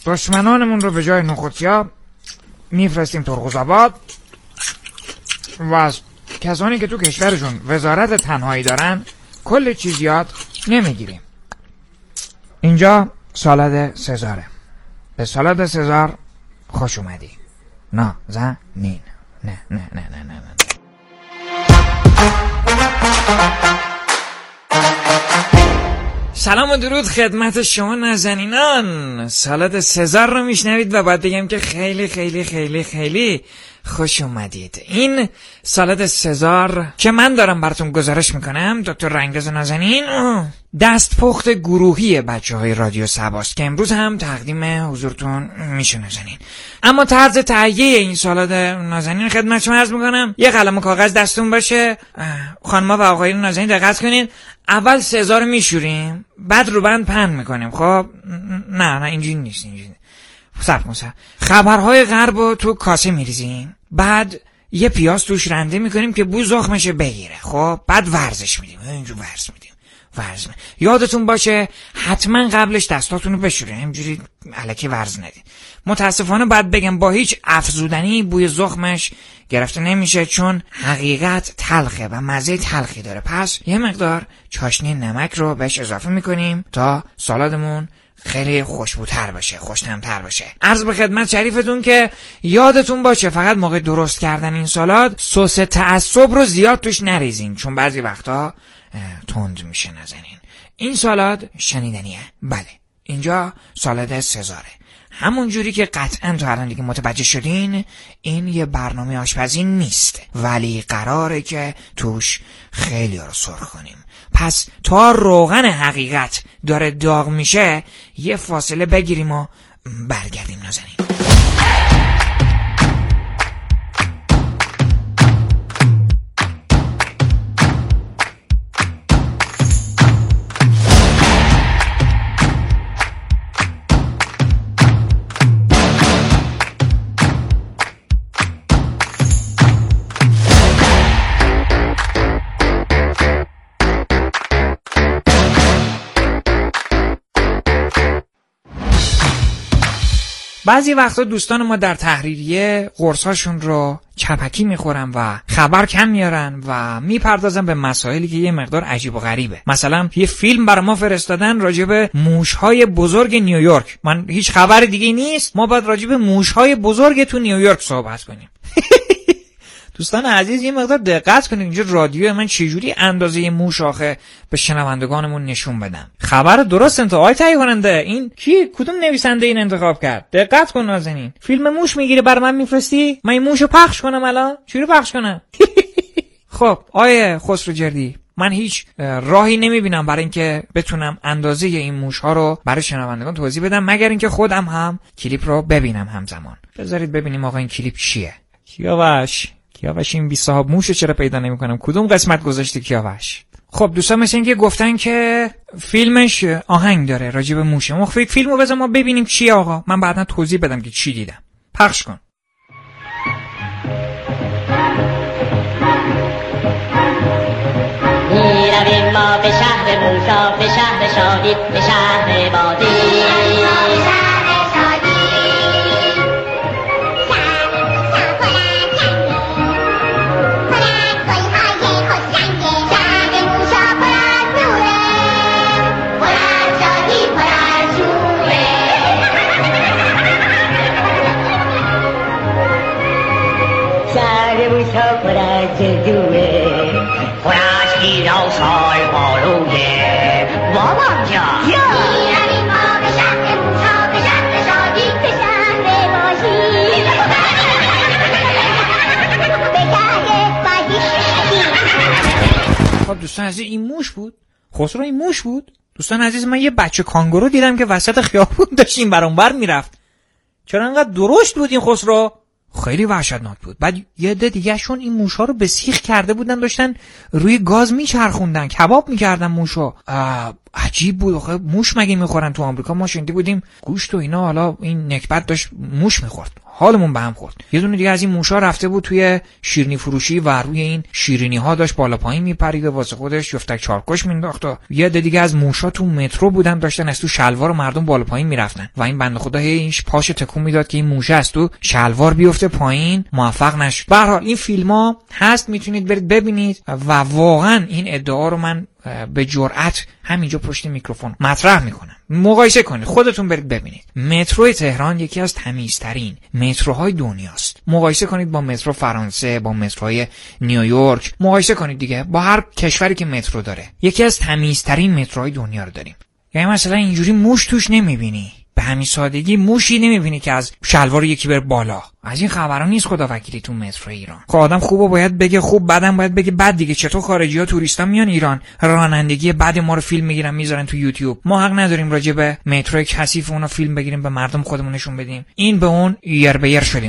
دشمنانمون رو به جای نخودیا میفرستیم ترقوزآباد و از کسانی که تو کشورشون وزارت تنهایی دارن کل چیز یاد نمیگیریم. اینجا سالاد سزاره. به سالاد سزار خوش اومدی. نازنین. نه نه نه نه نه نه. سلام و درود خدمت شما نازنینان. سالاد سزار رو میشنوید و باید بگم که خیلی خیلی خیلی خیلی خوش اومدید. این سالاد سزار که من دارم براتون گزارش میکنم، دکتر رنگرز نازنین، دست پخت گروهی بچه های رادیو سباست که امروز هم تقدیم حضورتون میشه نازنین. اما طرز تهیه این سالاد نازنین خدمت شما عرض میکنم. یه قلم و کاغذ دستون باشه. خانما و آقایون نازنین دقت کنین. اول سزار رو میشوریم، بعد رو بند پهن میکنیم. خب نه اینجوری نیست. صبر کن. خبرهای غرب رو تو کاسه میریزیم، بعد یه پیاز توش رنده میکنیم که بو زخمش بگیره. خب بعد ورزش میدیم. اینجوری ورز. یادتون باشه حتما قبلش دستاتون رو بشورین، اینجوری الکی ورز ندین. متاسفانه باید بگم با هیچ افزودنی بوی زخمش گرفته نمیشه، چون حقیقت تلخه و مزه تلخی داره. پس یه مقدار چاشنی نمک رو بهش اضافه میکنیم تا سالادمون خیلی خوشبوتر باشه، خوش‌طعم‌تر باشه. عرض به خدمت شریفتون که یادتون باشه فقط موقع درست کردن این سالاد سس تعصب رو زیاد توش نریزین، چون بعضی وقتا تند میشه نازنین. این سالاد شنیدنیه. بله، اینجا سالاد سزاره. همون جوری که قطعاً تو الان دیگه متوجه شدین، این یه برنامه آشپزی نیست، ولی قراره که توش خیلی رو سرخ کنیم. پس تا روغن حقیقت داره داغ میشه یه فاصله بگیریم و برگردیم نازنین. بعضی وقتا دوستان ما در تحریریه قرصاشون رو چپکی میخورن و خبر کم میارن و میپردازن به مسائلی که یه مقدار عجیب و غریبه. مثلا یه فیلم برای ما فرستادن راجع به موشهای بزرگ نیویورک. من هیچ خبر دیگه نیست، ما باید راجع به موشهای بزرگ تو نیویورک صحبت کنیم. دوستان عزیز یه مقدار دقت کنید، اینجا رادیو من چجوری اندازه موش آخه به شنوندگانمون نشون بدم. خبر درست انتهای تهیه کننده این کی؟ کدوم نویسنده این انتخاب کرد؟ دقت کن نازنین. فیلم موش میگیری برای من میفرستی؟ من این موشو پخش کنم الان؟ چجوری پخش کنم؟ خب آیه خسروجردی، من هیچ راهی نمیبینم برای اینکه بتونم اندازه این موش‌ها رو برای شنوندگان توضیح بدم، مگر اینکه خودم هم کلیپ رو ببینم همزمان. بذارید ببینیم آقا این کلیپ چیه. کیاوش این بی صاحب موشو چرا پیدا نمی‌کنم؟ کدوم قسمت گذاشتی کیاوش؟ خب دوستان مثل اینکه گفتن که فیلمش آهنگ داره راجع به موشه. ما فیلمو بذار ما ببینیم چیه آقا. من بعدا توضیح بدم که چی دیدم. پخش کن. میرویم ما به شهر موشا، به شهر شادی، به شهر بادی. خب دوستان عزیز این موش بود؟ خسرو این موش بود؟ دوستان عزیز من یه بچه کانگورو دیدم که وسط خیابون داشت این برون بر میرفت. چرا انقدر درشت بود این خسرو؟ خیلی وحشتناک بود. بعد یه عده دیگه شون این موشا رو به سیخ کرده بودن، داشتن روی گاز میچرخوندن، کباب میکردن موشو. عجیب بود. موش مگه میخورن تو آمریکا؟ ما شنیده بودیم گوشت و اینا، حالا این نکبت داشت موش میخورد. حالمون به هم خورد. یه دونه دیگه از این موشا رفته بود توی شیرینی فروشی و روی این شیرینی ها داشت بالا پایین میپرید و واسه خودش یفتک چارکش مینداخت. یه دیگه از موشا تو مترو بودن، داشتن از تو شلوار مردم بالا پایین میرفتن و این بنده خدا هیچ پاش تکون میداد که این موشه از تو شلوار بیفته پایین، موفق نشد. به هر حال این فیلم‌ها هست، میتونید برید ببینید و واقعا این ادعا رو من به جرأت همینجا پشت میکروفون مطرح میکنم. مقایسه کنید، خودتون برید ببینید. مترو تهران یکی از تمیزترین متروهای دنیاست. مقایسه کنید با مترو فرانسه، با متروهای نیویورک، مقایسه کنید دیگه با هر کشوری که مترو داره. یکی از تمیزترین متروهای دنیا رو داریم. یعنی مثلا اینجوری موش توش نمیبینی، به همین سادگی موشی نمیبینی که از شلوار یکی بر بالا. از این خبرا نیست خدا وکیلی تو مترو ایران. خب آدم خوبه باید بگه خوب، بعدم باید بگه بد دیگه. چطور خارجی‌ها توریستا میان ایران رانندگی بعد ما رو فیلم میگیرن میذارن تو یوتیوب؟ ما حق نداریم راجع به مترو کثیف اونو فیلم بگیریم به مردم خودمون نشون بدیم؟ این به اون یر به یر شدیم.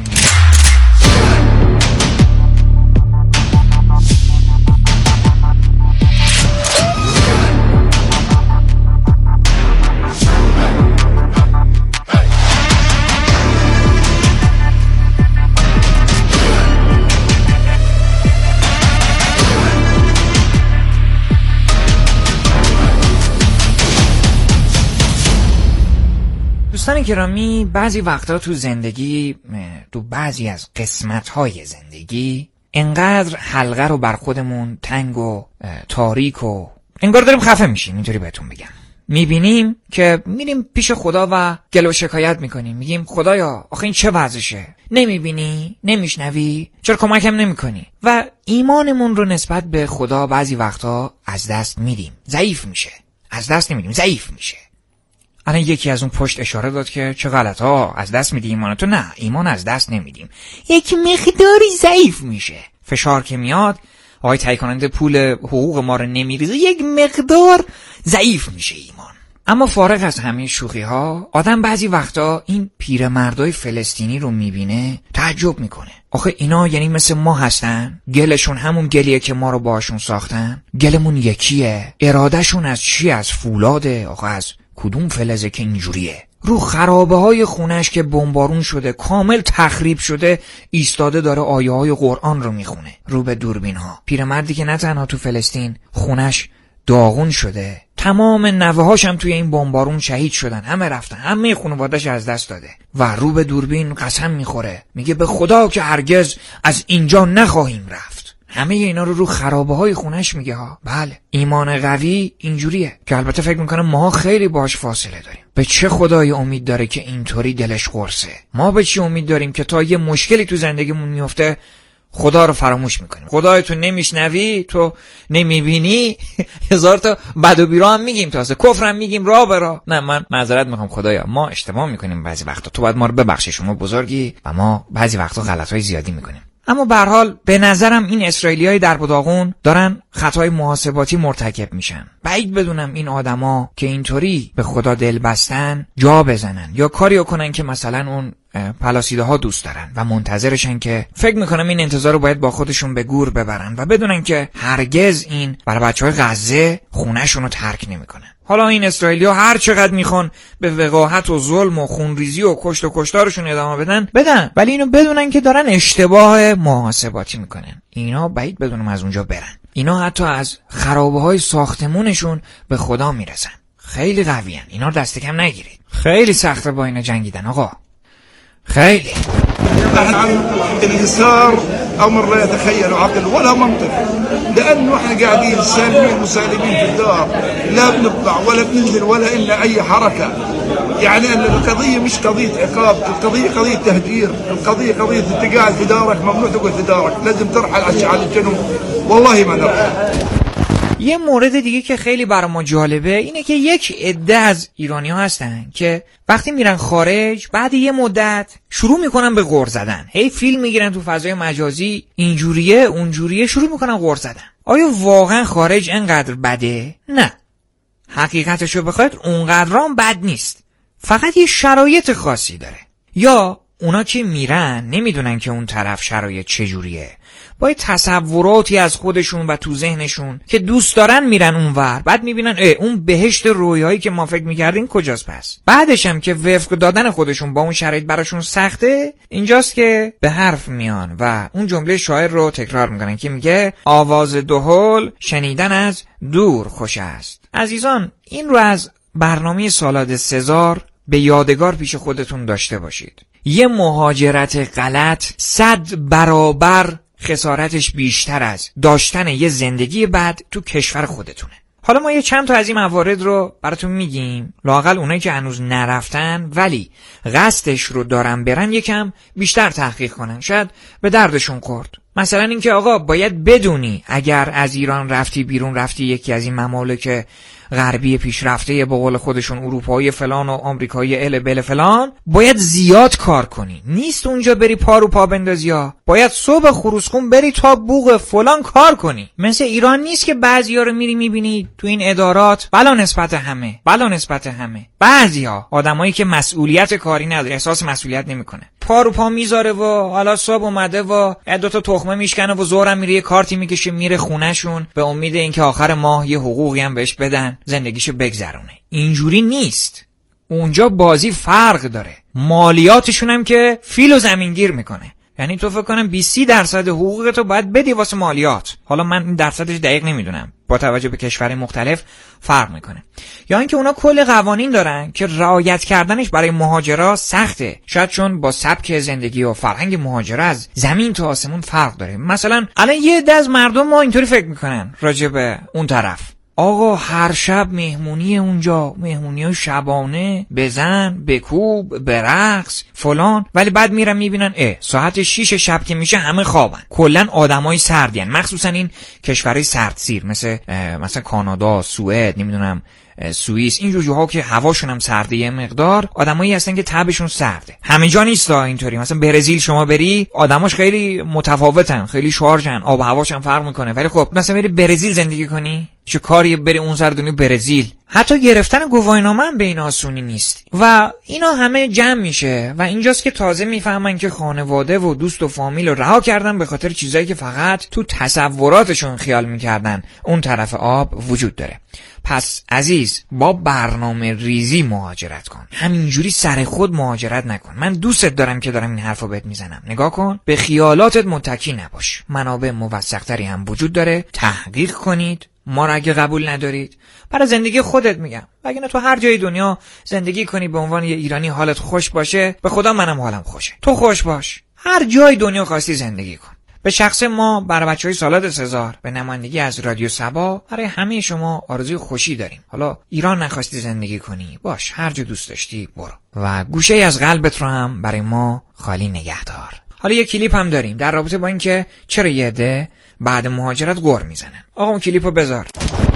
دوستان گرامی، بعضی وقتا تو زندگی، تو بعضی از قسمت‌های زندگی انقدر حلقه رو بر خودمون تنگ و تاریک و انگار داریم خفه میشیم، اینطوری بهتون بگم. میبینیم که میریم پیش خدا و گله و شکایت میکنیم، میگیم خدایا آخه این چه وضعشه؟ نمیبینی؟ نمیشنوی؟ چرا کمکم نمیکنی؟ و ایمانمون رو نسبت به خدا بعضی وقتا از دست میدیم، ضعیف میشه. از دست نمیدیم، ضعیف میشه. الان یکی از اون پشت اشاره داد که چه غلط ها، از دست میدی ایمانتو؟ نه، ایمان از دست نمیدیم، یک مقداری ضعیف میشه. فشار که میاد، آقای تهیه کننده پول حقوق ما رو نمیریزه، یک مقدار ضعیف میشه ایمان. اما فارغ از همه شوخی ها، آدم بعضی وقتا این پیرمردای فلسطینی رو میبینه تعجب میکنه. آخه اینا یعنی مثل ما هستن؟ گلشون همون گلیه که ما رو باشون ساختن؟ گلمون یکیه؟ ارادهشون از چی؟ از فولاده؟ آخه از کدوم فلزه که اینجوریه؟ رو خرابه های خونش که بمبارون شده، کامل تخریب شده، ایستاده داره آیه های قرآن رو میخونه رو به دوربین ها. پیرمردی که نه تنها تو فلسطین خونش داغون شده، تمام نوه‌هاش هم توی این بمبارون شهید شدن، همه رفتن، همه خانواده‌اش از دست داده و رو به دوربین قسم میخوره، میگه به خدا که هرگز از اینجا نخواهیم رفت. همه اینا رو خرابه های خونش میگه ها. بله، ایمان قوی اینجوریه که البته فکر میکنه ما خیلی باش فاصله داریم. به چه خدایی امید داره که اینطوری دلش قرصه؟ ما به چی امید داریم که تا یه مشکلی تو زندگیمون میفته خدا رو فراموش میکنیم؟ خدای تو نمیشنوی، تو نمیبینی، هزار تا بد و بیرا هم میگیم، تازه کفر هم میگیم راه به راه. نه، من معذرت میخوام خدایا، ما اشتباه میکنیم بعضی وقتا، تو باید ما رو ببخشی، شما بزرگی و ما بعضی وقتا غلطای زیادی میکنیم. اما به هر حال به نظرم این اسرائیلیای در بداغون دارن خطای محاسباتی مرتکب میشن. بعید بدونم این آدما که اینطوری به خدا دل بستن جا بزنن یا کاریو کنن که مثلا اون پلاسیده ها دوست دارن و منتظرشن که فکر میکنم این انتظار رو باید با خودشون به گور ببرن و بدونن که هرگز این برای بچهای غزه خونه‌شون رو ترک نمیکنن. حالا این اسرائیلی‌ها هر چقدر میخوان به وقاحت و ظلم و خونریزی و کشت و کشتارشون ادامه بدن، ولی اینو بدونن که دارن اشتباه محاسباتی میکنن. اینا بعید بدونم از اونجا برن. اینا حتی از خرابه‌های ساختمونشون به خدا میرسن. خیلی قویان، اینا رو دست کم نگیرید. خیلی سخته با اینا جنگیدن آقا، خیلی. الانكسار امر لا يتخيل عقل ولا منطق، لانه احنا قاعدين سالمين مسالمين في الدار، لا بنطلع ولا بننزل ولا إلا اي حركه. يعني القضيه مش قضيه عقاب، القضيه قضيه تهجير، القضيه قضيه انت قاعد في دارك ممنوع تقعد في دارك، لازم ترحل على الجنوب. والله ما نرحل. یه مورد دیگه که خیلی برای ما جالبه اینه که یک عده از ایرانی‌ها هستن که وقتی میرن خارج بعد یه مدت شروع میکنن به غر زدن، هی فیلم میگیرن تو فضای مجازی، اینجوریه اونجوریه، شروع میکنن غر زدن. آیا واقعا خارج انقدر بده؟ نه، حقیقتشو بخواید اونقدرام بد نیست، فقط یه شرایط خاصی داره. یا اونا که میرن نمیدونن که اون طرف شرایط چجوریه، با تصوراتی از خودشون و تو ذهنشون که دوست دارن میرن اونور، بعد میبینن اون بهشت رویایی که ما فکر میکردیم کجاست. پس بعدش هم که وفق دادن خودشون با اون شرایط براشون سخته، اینجاست که به حرف میان و اون جمله شاعر رو تکرار میکنن که میگه آواز دهل شنیدن از دور خوش است. عزیزان، این رو از برنامه سالاد سزار به یادگار پیش خودتون داشته باشید. یه مهاجرت غلط 100 برابر خسارتش بیشتر از داشتن یه زندگی بد تو کشور خودتونه. حالا ما یه چند تا از این موارد رو براتون میگیم، لااقل اونایی که هنوز نرفتن ولی قصدش رو دارن برن یکم بیشتر تحقیق کنن، شاید به دردشون خورد. مثلا اینکه آقا باید بدونی اگر از ایران رفتی بیرون، رفتی یکی از این ممالک غربی پیشرفته به قول خودشون اروپایی فلان و آمریکایی ال بل فلان، باید زیاد کار کنی. نیست اونجا بری پا رو پا بندازی، باید صبح خروسخون بری تا بوق فلان کار کنی. مثل ایران نیست که بعضیا رو میری میبینی تو این ادارات بلا نسبت همه بعضیا آدمایی که مسئولیت کاری نداره، احساس مسئولیت نمیکنه، پا رو پا میذاره و حالا صبح اومده و دو تا تخمه میشکنه و ظهرم میره یه کارتی میکشه میره خونهشون به امید اینکه آخر ماه یه حقوقی هم بهش بدن زندگیشو بگذرونه. اینجوری نیست. اونجا بازی فرق داره. مالیاتشون هم که فیل و زمینگیر میکنه. یعنی تو فکر کنم 20-30% حقوقتو باید بدی واسه مالیات. حالا من این درصدش دقیق نمیدونم، با توجه به کشور مختلف فرق میکنه. یا اینکه اونا کل قوانین دارن که رعایت کردنش برای مهاجرا سخته، شاید چون با سبک زندگی و فرهنگ مهاجرا از زمین تا آسمون فرق داره. مثلا الان یه عده از مردم ما اینطوری فکر میکنن راجع به اون طرف، آقا هر شب مهمونی اونجا، مهمونی شبانه، بزن، بکوب، برقص، فلان، ولی بعد میرن میبینن ساعت 6 شب که میشه همه خوابن. کلن آدمای سردین، مخصوصا این کشورهای سردسیر مثل کانادا، سوئد، نمیدونم سوئیس، این جوجوها که هواشون هم سرده، یه مقدار آدمایی هستن که تبشون سرده. همه جا نیست اینطوری. مثلا برزیل شما بری آدماش خیلی متفاوتن، خیلی شارژن، آب و هواش هم فرق میکنه، ولی خب مثلا بری برزیل زندگی کنی، چه کاری بری اون سر دنیا برزیل؟ حتی گرفتن گواهینامه هم به این آسونی نیست. و اینا همه جمع میشه و اینجاست که تازه میفهمن که خانواده و دوست و فامیل رو رها کردن به خاطر چیزایی که فقط تو تصوراتشون خیال میکردن اون طرف آب وجود داره. پس عزیز، با برنامه ریزی مهاجرت کن، همینجوری سر خود مهاجرت نکن. من دوستت دارم که دارم این حرفو بهت میزنم. نگاه کن، به خیالاتت متکی نباش. منابع موثق‌تری هم وجود داره، تحقیق کنید. ما را اگه قبول ندارید، برای زندگی خودت میگم، اگه نه تو هر جای دنیا زندگی کنی به عنوان یه ایرانی حالت خوش باشه، به خدا منم حالم خوشه. تو خوش باش، هر جای دنیا خواستی زندگی کن. به شخص ما برای بچهای سالاد سزار به نمایندگی از رادیو سبا برای همه شما آرزوی خوشی داریم. حالا ایران نخواستی زندگی کنی، باش، هر جا دوست داشتی برو و گوشه از قلبت رو هم برای ما خالی نگه دار. حالا یه کلیپ هم داریم در رابطه با اینکه چرا یه عده بعد مهاجرت غر میزنن. آقا اون کلیپو بذار.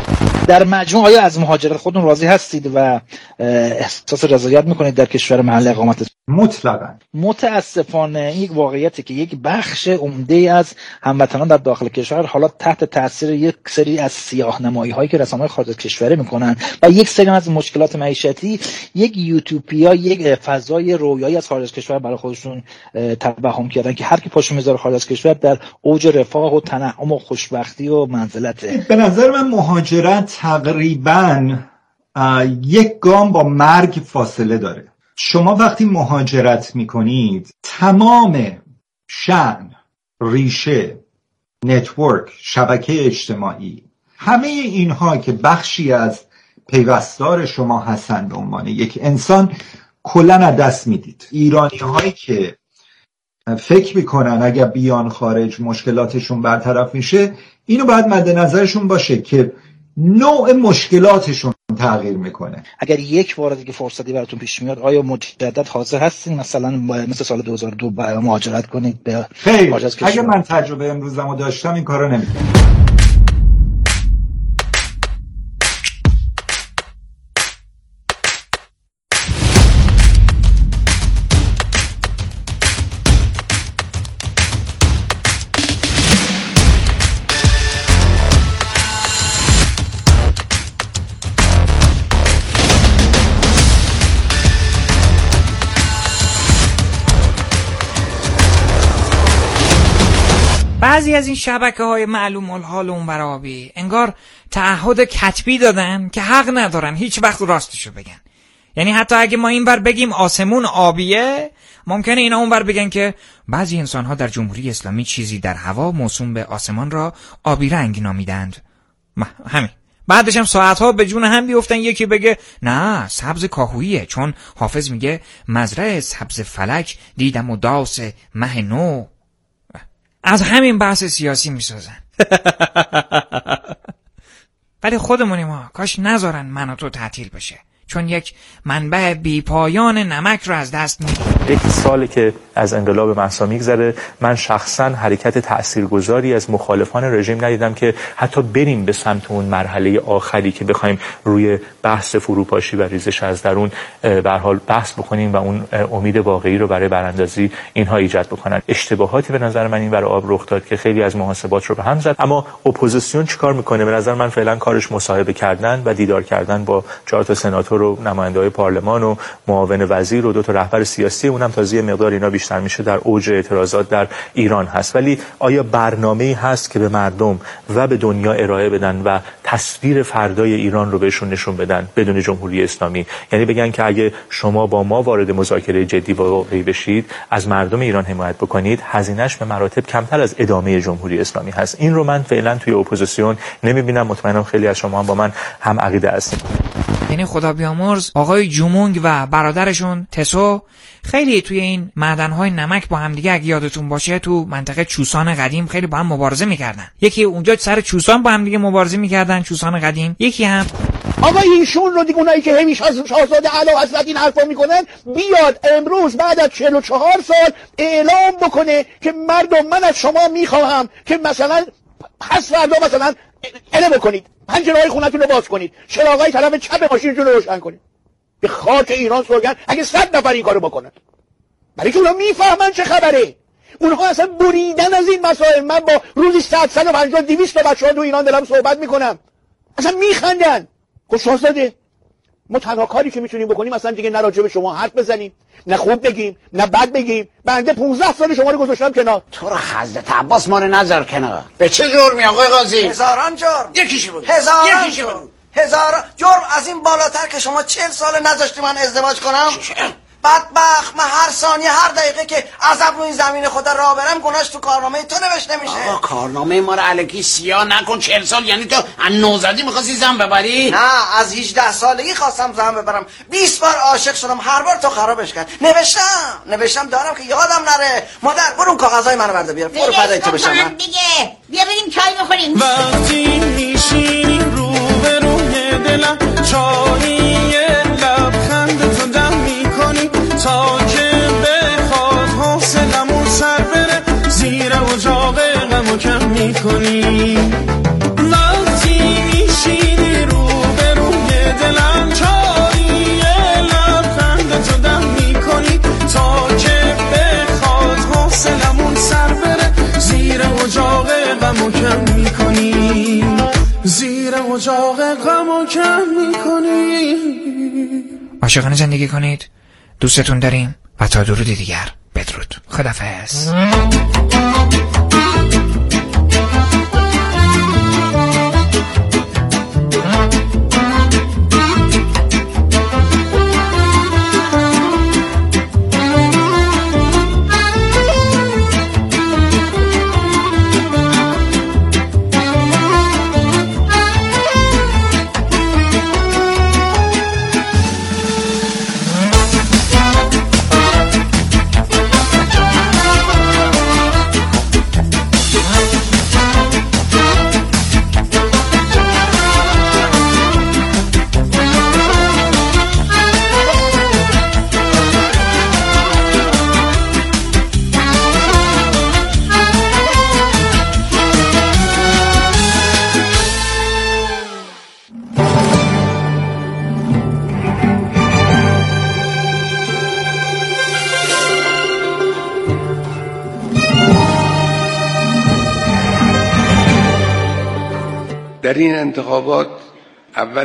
در مجموع آیا از مهاجرت خودتون راضی هستید و احساس رضایت میکنید در کشور محل اقامتتون؟ مطلقاً. متاسفانه این یک واقعیتی که یک بخش عمده از هموطنان در داخل کشور حالا تحت تاثیر یک سری از سیاه‌نمایی هایی که رسانه‌های خارج از کشور میکنن و یک سری از مشکلات معیشتی، یک یوتوپیا، یک فضای رویایی از خارج از کشور برای خودشون توهم کردن که هر کی پاشو میذاره خارج از کشور در اوج رفاه و تنعم و خوشبختی و منزلته. به نظر من مهاجرت تقریباً یک گام با مرگ فاصله داره. شما وقتی مهاجرت میکنید تمام شأن، ریشه، نتورک، شبکه اجتماعی، همه اینها که بخشی از پیوستار شما هستند به عنوان یک انسان کلن از دست میدید. ایرانی هایی که فکر میکنن اگر بیان خارج مشکلاتشون برطرف میشه، اینو باید مد نظرشون باشه که نوع مشکلاتشون تغییر میکنه. اگر یک بار دیگه فرصتی براتون پیش میاد، آیا مجدد حاضر هستین مثلا مثل سال 2002 مهاجرت کنید به خیر؟ اگر من تجربه امروزمو داشتم این کارو نمی‌کردم. بعضی از این شبکه‌های معلوم الحال اونور آبی انگار تعهد کتبی دادن که حق ندارن هیچ وقت راستشو بگن. یعنی حتی اگه ما اینور بگیم آسمون آبیه، ممکنه اینا اونور بگن که بعضی انسان‌ها در جمهوری اسلامی چیزی در هوا موسوم به آسمان را آبی رنگ نامیدند. همین. بعدش هم ساعتها به جون هم بیفتن، یکی بگه نه سبز کاهویه چون حافظ میگه مزرعه سبز فلک دیدم و داس مه نو. از همین بحث سیاسی میسازن. ولی خودمونی ما کاش نذارن من و تو تعطیل بشه، چون یک منبع بی پایان نمک رو از دست میدیم. یک سالی که از انقلاب مهسا میگذره، من شخصا حرکت تاثیرگذاری از مخالفان رژیم ندیدم که حتی بریم به سمت اون مرحله آخری که بخوایم روی بحث فروپاشی و ریزش از درون به هر حال بحث بکنیم و اون امید واقعی رو برای براندازی اینها ایجاد بکنن. اشتباهاتی به نظر من این برای آب رخ داد که خیلی از محاسبات رو به هم زد. اما اپوزیسیون چیکار میکنه؟ به نظر من فعلا کارش مصاحبه کردن و دیدار کردن با 4 تا سناتور و نماینده‌های پارلمان و معاون وزیر و 2 تا رهبر سیاسی، اونم تازه یه مقدار اینا بیشتر میشه در اوج اعتراضات در ایران هست. ولی آیا برنامه‌ای هست که به مردم و به دنیا ارائه بدن و تصویر فردای ایران رو بهشون نشون بدن بدون جمهوری اسلامی؟ یعنی بگن که اگه شما با ما وارد مذاکره جدی و واقعی بشید، از مردم ایران حمایت بکنید، هزینه‌اش به مراتب کمتر از ادامه جمهوری اسلامی هست. این رو من فعلا توی اپوزیسیون نمیبینم. مطمئنم خیلی از شما هم با من هم عقیده هستید. یعنی خدا بیامرز آقای جومونگ و برادرشون تسو خیلی توی این معدن‌های نمک با هم دیگه، اگه یادتون باشه تو منطقه چوسان قدیم خیلی با هم مبارزه می‌کردن. یکی اونجا سر چوسان با هم دیگه مبارزه می‌کردن، چوسان قدیم. یکی هم آقا ایشون رو دیگه، اونایی که همیشه از شاهزاده اعلی حضرت این حرفا میکنن، بیاد امروز بعد از 44 سال اعلام بکنه که مردم من از شما میخواهم که مثلا پس فردا مثلا بکنید، پنجره‌های خونتون رو باز کنید، چراغای طرف چپ ماشینتون رو روشن کنید. به خاک ایران سوگند اگه 100 نفر این کارو بکنن. برای که اونا میفهمن چه خبره. اونها اصلا بریدن از این مسائل. من با روزی 150 200 تا بچه‌ها تو ایران دارم صحبت میکنم، اصلا میخندن. شاهزاده ما تنها کاری که میتونیم بکنیم اصلا دیگه نه راجع به شما حرف بزنیم، نه خوب بگیم، نه بد بگیم. بنده 15 سال شما رو گذاشتم کنار. تو رو حضرت عباس ما رو نذار کنار. به چه جرمی آقای قاضی؟ هزاران جرم. یکیشی بود. هزاران جرم از این بالاتر که شما 40 سال نذاشتی من ازدواج کنم. بدبخت، من هر ثانیه هر دقیقه که عذاب روی زمین خدا راه برم گناهش تو کارنامه تو نوشته میشه. آقا کارنامه ما رو الکی سیاه نکن. 40 سال یعنی تو از نوزدی می‌خواستی زن ببری؟ نه، از 18 سالگی خواستم زن ببرم. 20 بار عاشق شدم، هر بار تو خرابش کرد. نوشتم دارم که یادم نره. مادر برو اون کاغذای منو برده بیار. برو فدای تو بشم. دیگه بیا بریم چای بخوریم. وقتی میشینی رو به روی دلم، چایی لبخند تو دم میکنی تا که بخواد حوصله‌مون سر بره، زیر اجاق غمو کم میکنی. وقتی میشینی رو به روی دلم، چایی لبخند تو دم میکنی تا که بخواد حوصله‌مون سر بره، زیر اجاق غمو کم میکنی، زیر اجاق غمو کم میکنی. عاشقانه زندگی کنید. دوستتون داریم و تا درودی دیگر بدرود. خداحافظ. در این انتخابات اول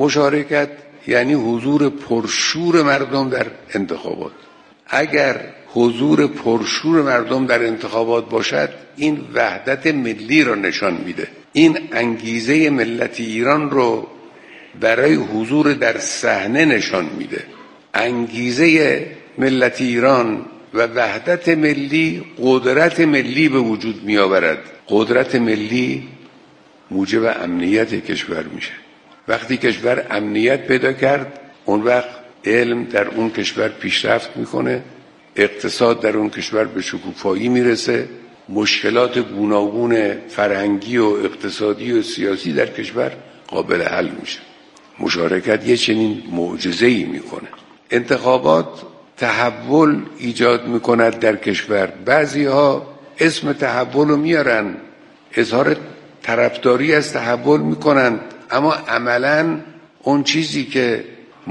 مشارکت یعنی حضور پرشور مردم در انتخابات. اگر حضور پرشور مردم در انتخابات باشد، این وحدت ملی را نشان میده. این انگیزه ملت ایران رو برای حضور در صحنه نشان میده. انگیزه ملت ایران و وحدت ملی قدرت ملی به وجود می آورد. قدرت ملی موجب امنیت کشور میشه. وقتی کشور امنیت پیدا کرد، اون وقت علم در اون کشور پیشرفت میکنه، اقتصاد در اون کشور به شکوفایی میرسه، مشکلات گوناگون فرهنگی و اقتصادی و سیاسی در کشور قابل حل میشه. مشارکت یه چنین معجزه‌ای میکنه. انتخابات تحول ایجاد میکند در کشور. بعضی ها اسم تحول رو میارن، اظهار طرفداری از تحول میکنند، اما عملاً اون چیزی که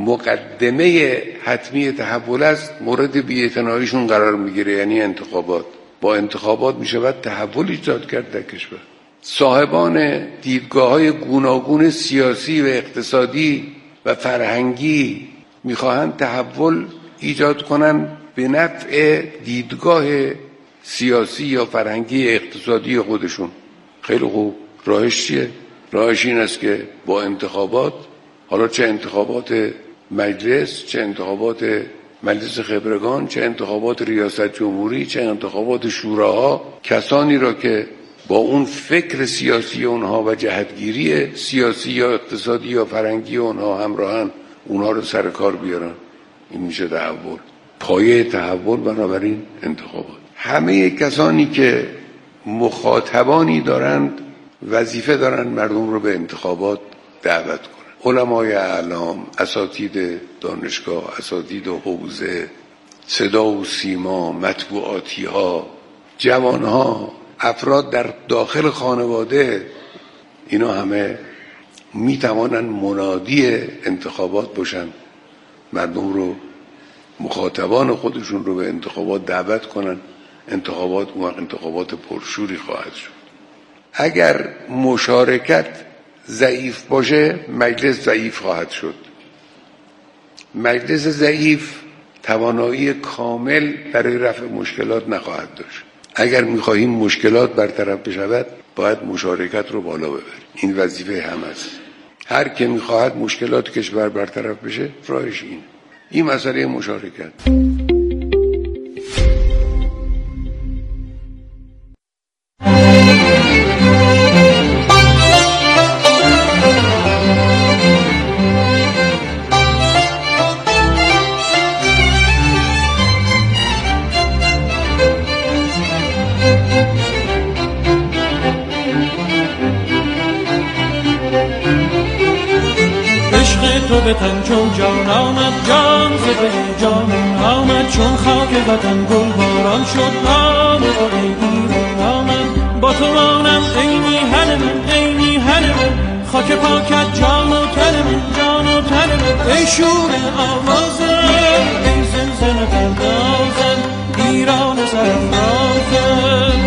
مقدمه حتمی تحول است مورد بی‌اعتناییشون قرار میگیره، یعنی انتخابات. با انتخابات میشود تحول ایجاد کرد در کشور. صاحبان دیدگاه‌های گوناگون سیاسی و اقتصادی و فرهنگی میخواهند تحول ایجاد کنند به نفع دیدگاه سیاسی یا فرهنگی اقتصادی خودشون. خیلی خوب، راهش چیه؟ راهش این است که با انتخابات، حالا چه انتخابات مجلس، چه انتخابات مجلس خبرگان، چه انتخابات ریاست جمهوری، چه انتخابات شوراها، کسانی را که با اون فکر سیاسی اونها و جهتگیری سیاسی یا اقتصادی یا فرهنگی اونها همراهن، اونها رو سر کار بیارن. این میشه تحول. پایه تحول بنابراین انتخابات. همه کسانی که مخاطبانی دارند وظیفه دارند مردم رو به انتخابات دعوت کنند. علمای اعلام، اساتید دانشگاه، اساتید حوزه، صدا و سیما، مطبوعاتی ها، جوان ها، افراد در داخل خانواده، اینا همه می توانند منادی انتخابات باشن، مردم رو، مخاطبان خودشون رو به انتخابات دعوت کنن. انتخابات اون وقت انتخابات پرشوری خواهد شد. اگر مشارکت ضعیف باشه، مجلس ضعیف خواهد شد. مجلس ضعیف توانایی کامل برای رفع مشکلات نخواهد داشت. اگر می‌خواهیم مشکلات برطرف بشود، باید مشارکت رو بالا ببریم. این وظیفه هم است. هر که می‌خواهد مشکلات کشور برطرف بشه، راهش اینه. این مسئله مشارکت. تو به تن چون جان آمد، جان ز به جان آمد، چون خاک وطن گل باران شد، نام تو ای ایران آمد. با تو مانم ای میهن من، ای میهن من، خاک پاکت جان و تن من، جان و تن من. ای شور آوازم، ای زمزمه پردازم، ایران سرافرازم.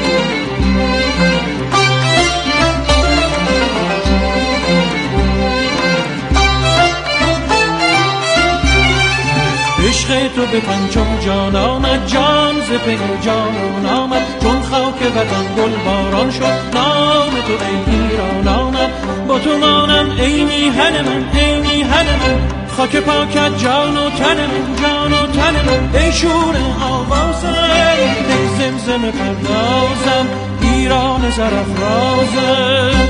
عشق تو به تن چون جان آمد، جان ز پی جان آمد، چون خاک وطن گل باران شد، نام تو ای ایران آمد. با تو مانم ای میهن من، ای میهن من، خاک پاکت جان و تن من، جان و تن من. ای شور آوازم، ای زمزمه پردازم، ایران سرافرازم.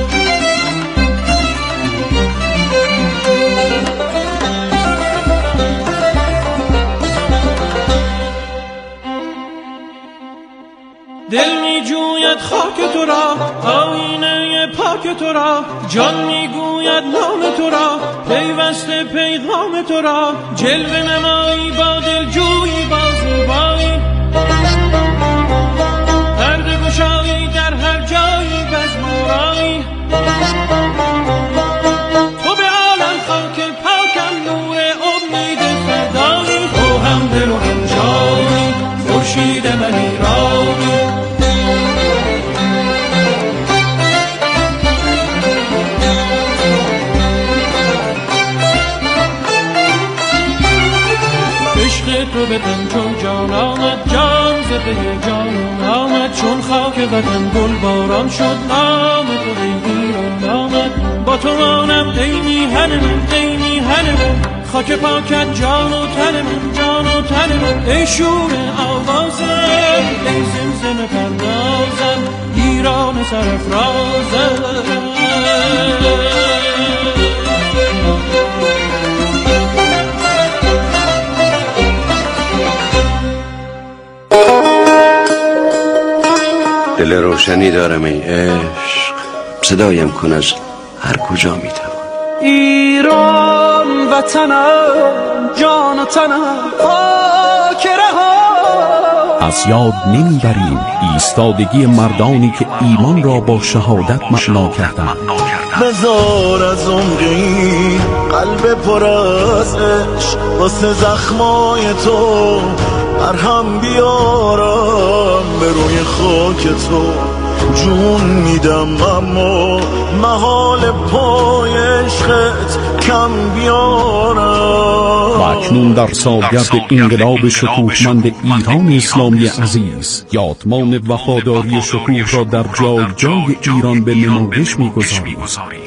دل می جوید خاک تو را، آینه پاک تو را، جان می گوید نام تو را، پیوسته پیغام تو را. جلوه نمایی با دل جویی با زیبایی، پرده گشایی در هر جایی بزمارایی. تو به عالم خاک پاکم، نور امید فردایی. تو هم دل و هم جانی، خورشید من ایرانی. عشق تو به تن چون جان آمد، جان ز پی جان آمد. چون خاک وطن گل باران شد، نام تو ای ایران آمد. با تو مانم ای میهن من، ای میهن من، خاک پاکت جان و تن من، جان و تن من. ای شور آوازم، ای زمزم پردازم، ایران سرافرازم. دل روشنی دارم ای عشق، صدایم کن از هر کجا میتوان. ایران وطنم، جان و تنم، خاک رها. از یاد نمیبریم ایستادگی مردانی که ایمان را با شهادت معنا کردند. بذار از عمق این قلب پر از عشق واسه زخمای تو مرهم بیارم به روی خاک تو. جون میدم اما محال پای عشقت کم بیارم. و اکنون در سالگرد انقلاب شکوهمند ایران اسلامی عزیز، یادمان وفاداری شکوه را در جای جای ایران به نمایش می‌گذاریم.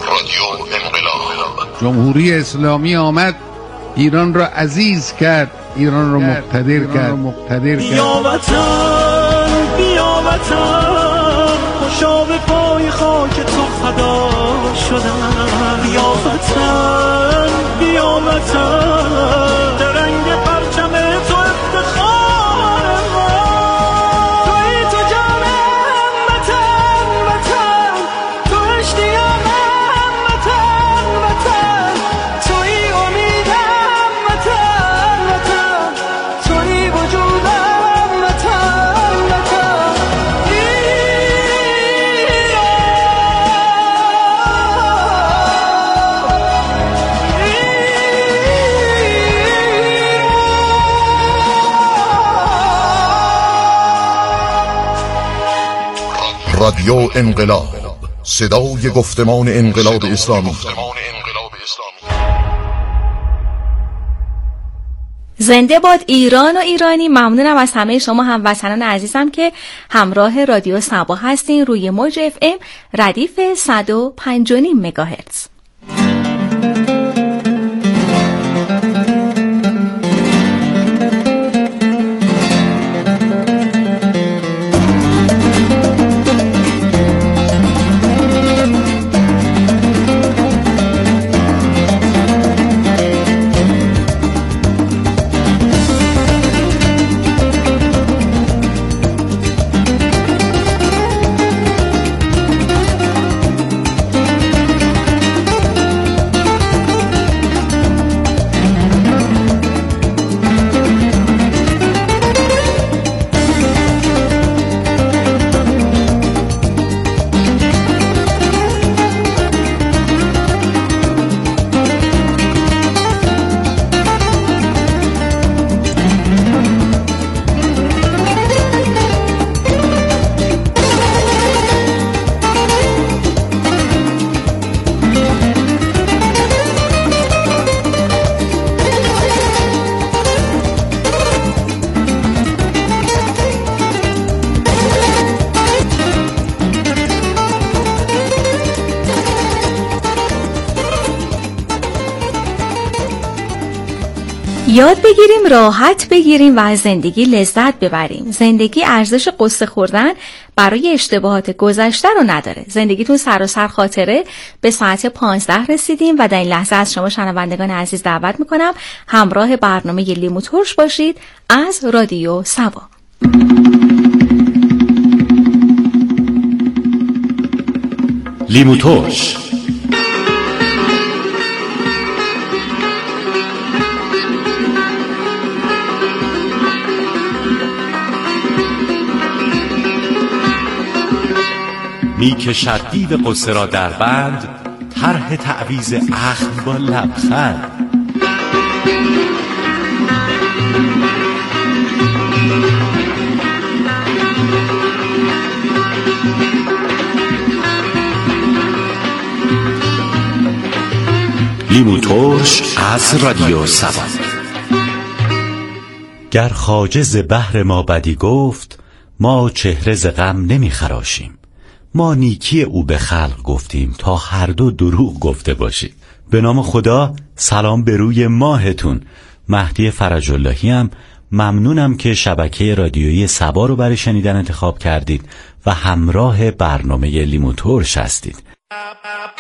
جمهوری اسلامی آمد، ایران را عزیز کرد، ایران را مقتدر کرد. بیا وطن، بیا وطن، خوشا به پای خاک تو فدا شدم. بیا وطن، بیا وطن، درنگ پرچم تو افتخار ما. توی تو جانم وطن، وطن، تو اشتیاقم وطن، وطن، توی امیدم وطن، وطن، توی وجودم وطن، وطن. رادیو انقلاب، صدای گفتمان انقلاب اسلامی. زنده باد ایران و ایرانی. ممنونم از همه شما هموطنان عزیزم که همراه رادیو صبا هستین روی موج FM ردیف 105.5 مگاهرتز. یاد بگیریم راحت بگیریم و از زندگی لذت ببریم. زندگی ارزش قصه خوردن برای اشتباهات گذشته رو نداره. زندگیتون سر و سر خاطره. به ساعت 15 رسیدیم و در این لحظه از شما شنوندگان عزیز دعوت میکنم همراه برنامه لیمو ترش باشید از رادیو صبا. لیمو ترش. می کشد دیو قصه را در بند، طرح تعویض اخم با لبخند. لیمو ترش از رادیو صبا. گر خواجه ز بهر ما بدی گفت، ما چهره ز غم نمی خراشیم. ما نیکی او به خلق گفتیم تا هر دو دروغ گفته باشیم. به نام خدا، سلام به روی ماهتون. مهدی فرج اللهی هم ممنونم که شبکه رادیویی سبا رو برای شنیدن انتخاب کردید و همراه برنامه لیمو ترش هستید.